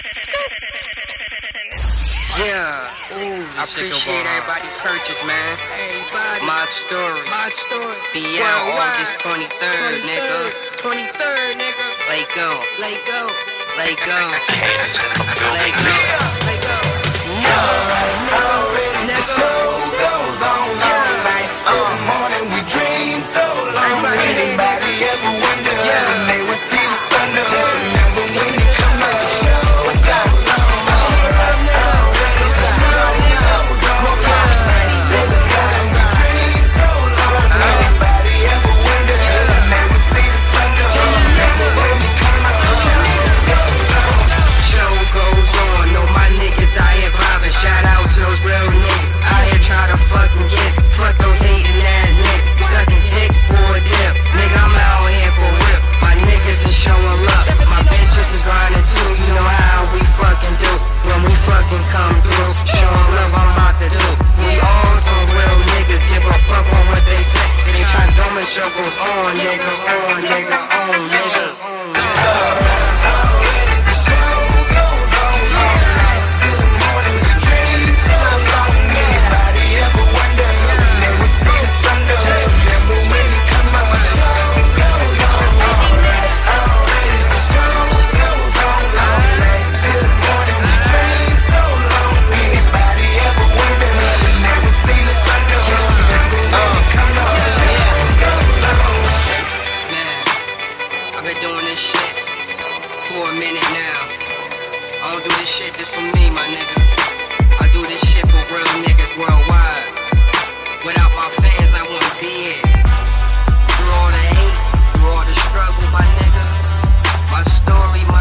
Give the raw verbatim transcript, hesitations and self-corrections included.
Yeah, ooh, I appreciate everybody purchase, man. Everybody. My story. My story. Be out August twenty-third, nigga. twenty-third, nigga. Let go. Let go. Let go. Let go. Let go. No. Already the show goes on all night till the morning. We dream so long. Anybody ever wonder when they would see the sun? Just remember when it comes out, the show goes on. Shout out to those real niggas. I here try to fucking get fuck those hating ass niggas. Sucking dick for a dip. Nigga, I'm out here for whip. My niggas is showing love. My bitches is grinding too. You know how we fucking do when we fucking come through. Showing love, I'm about to do. We all some real niggas. Give a fuck on what they say. They try to dumb and show goes on, nigga, on, nigga, on, nigga. For a minute now, I don't do this shit just for me, my nigga. I do this shit for real niggas worldwide. Without my fans, I wouldn't be here. Through all the hate, through all the struggle, my nigga. My story, my